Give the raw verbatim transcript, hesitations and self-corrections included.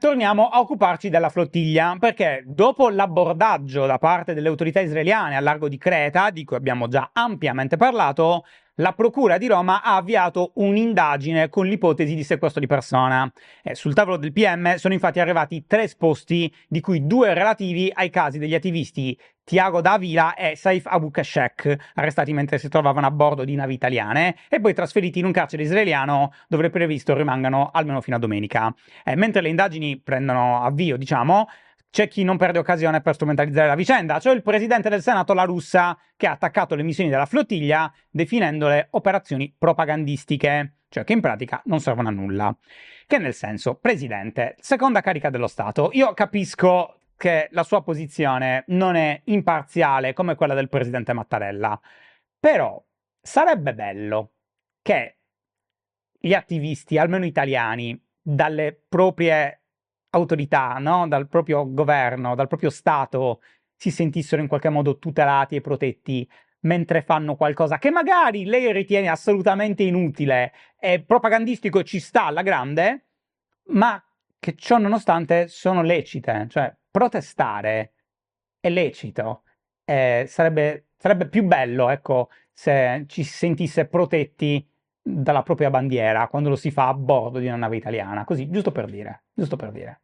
Torniamo a occuparci della flottiglia, perché dopo l'abordaggio da parte delle autorità israeliane al largo di Creta, di cui abbiamo già ampiamente parlato, la Procura di Roma ha avviato un'indagine con l'ipotesi di sequestro di persona. Eh, sul tavolo del P M sono infatti arrivati tre esposti, di cui due relativi ai casi degli attivisti Tiago Davila e Saif Abu Kashek, arrestati mentre si trovavano a bordo di navi italiane e poi trasferiti in un carcere israeliano dove è previsto rimangano almeno fino a domenica. Eh, mentre le indagini prendono avvio, diciamo, c'è chi non perde occasione per strumentalizzare la vicenda, cioè il presidente del Senato La Russa, che ha attaccato le missioni della flottiglia definendole operazioni propagandistiche, cioè che in pratica non servono a nulla. Che nel senso, presidente, seconda carica dello Stato, io capisco che la sua posizione non è imparziale come quella del presidente Mattarella, però sarebbe bello che gli attivisti, almeno italiani, dalle proprie autorità, no? Dal proprio governo, dal proprio Stato, si sentissero in qualche modo tutelati e protetti mentre fanno qualcosa che magari lei ritiene assolutamente inutile e propagandistico e ci sta alla grande, ma che ciò nonostante sono lecite. Cioè, protestare è lecito. Eh, sarebbe, sarebbe più bello, ecco, se ci si sentisse protetti dalla propria bandiera quando lo si fa a bordo di una nave italiana. Così, giusto per dire, giusto per dire.